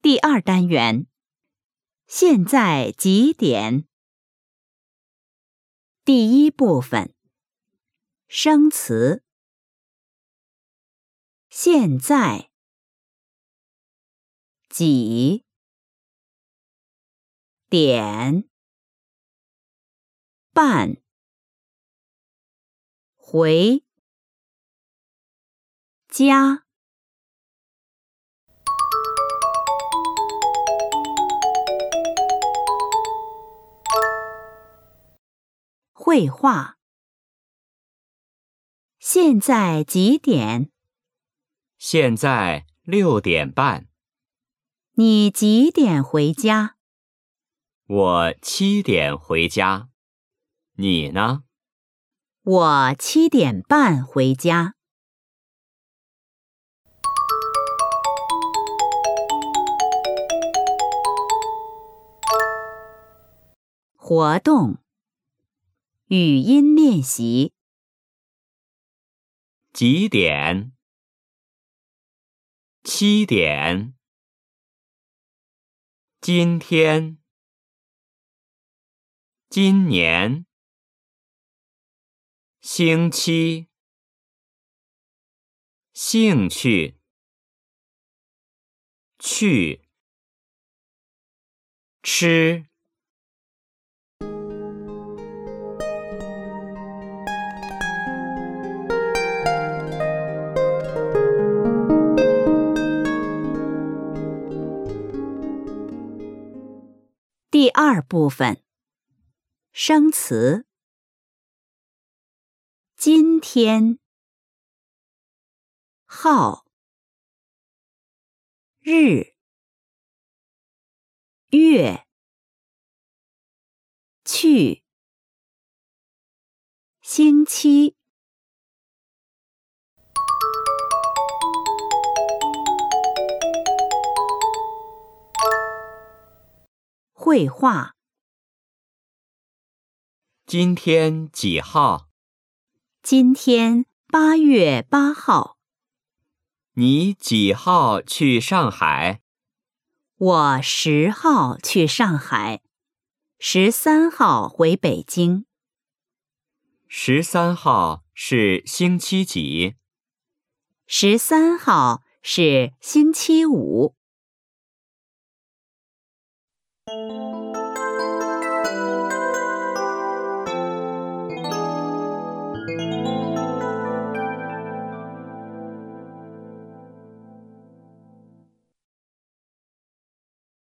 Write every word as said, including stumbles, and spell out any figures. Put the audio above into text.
第二单元，现在几点？第一部分，生词。现在，几点半回家。绘画。现在几点？ 现在六点半。 你几点回家？ 我七点回家。你呢？ 我七点半回家。活动。语音练习。 几点？七点。今天。今年。星期。兴趣。去。吃。 第二部分，生词。今天，号，日，月，去，星期。绘画。 今天几号？ 今天八月八号。 你几号去上海？ 我十号去上海，十三号回北京。 十三号是星期几？ 十三号是星期五。